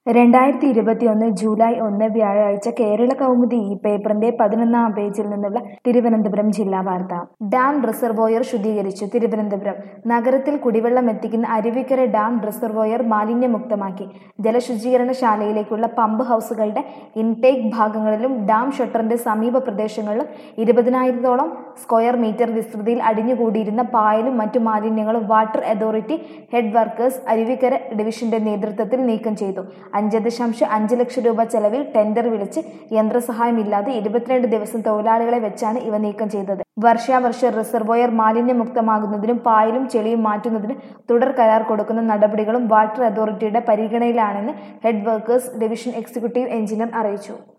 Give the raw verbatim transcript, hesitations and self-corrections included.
രണ്ടായിരത്തി ഇരുപത്തിയൊന്ന് ജൂലൈ ഒന്ന് വ്യാഴാഴ്ച കേരള കൗമുദി ഈ പേപ്പറിന്റെ പതിനൊന്നാം പേജിൽ നിന്നുള്ള തിരുവനന്തപുരം ജില്ലാ വാർത്ത. Dam reservoir ശുദ്ധീകരിച്ചു. തിരുവനന്തപുരം നഗരത്തിൽ കുടിവെള്ളം എത്തിക്കുന്ന അരുവിക്കര ഡാം റിസർവോയർ മാലിന്യമുക്തമാക്കി. ജലശുചീകരണശാലയിലേക്കുള്ള പമ്പ് ഹൗസുകളുടെ ഇൻടേക്ക് ഭാഗങ്ങളിലും ഡാം ഷട്ടറിന്റെ സമീപ പ്രദേശങ്ങളിലും ഇരുപതിനായിരത്തോളം സ്ക്വയർ മീറ്റർ വിസ്തൃതിയിൽ അടിഞ്ഞുകൂടിയിരുന്ന പായലും മറ്റു മാലിന്യങ്ങളും water authority head workers Aruvikkara ഡിവിഷന്റെ നേതൃത്വത്തിൽ നീക്കം ചെയ്തു. അഞ്ച് ദശാംശം അഞ്ച് ലക്ഷം രൂപ ചെലവിൽ ടെൻഡർ വിളിച്ച് യന്ത്രസഹായമില്ലാതെ ഇരുപത്തിരണ്ട് ദിവസം തൊഴിലാളികളെ വെച്ചാണ് ഇവ നീക്കം ചെയ്തത്. വർഷാവർഷം റിസർവോയർ മാലിന്യമുക്തമാകുന്നതിനും പായലും ചെളിയും മാറ്റുന്നതിന് തുടർ കരാർ കൊടുക്കുന്ന നടപടികളും വാട്ടർ അതോറിറ്റിയുടെ പരിഗണനയിലാണെന്ന് head workers division executive engineer അറിയിച്ചു.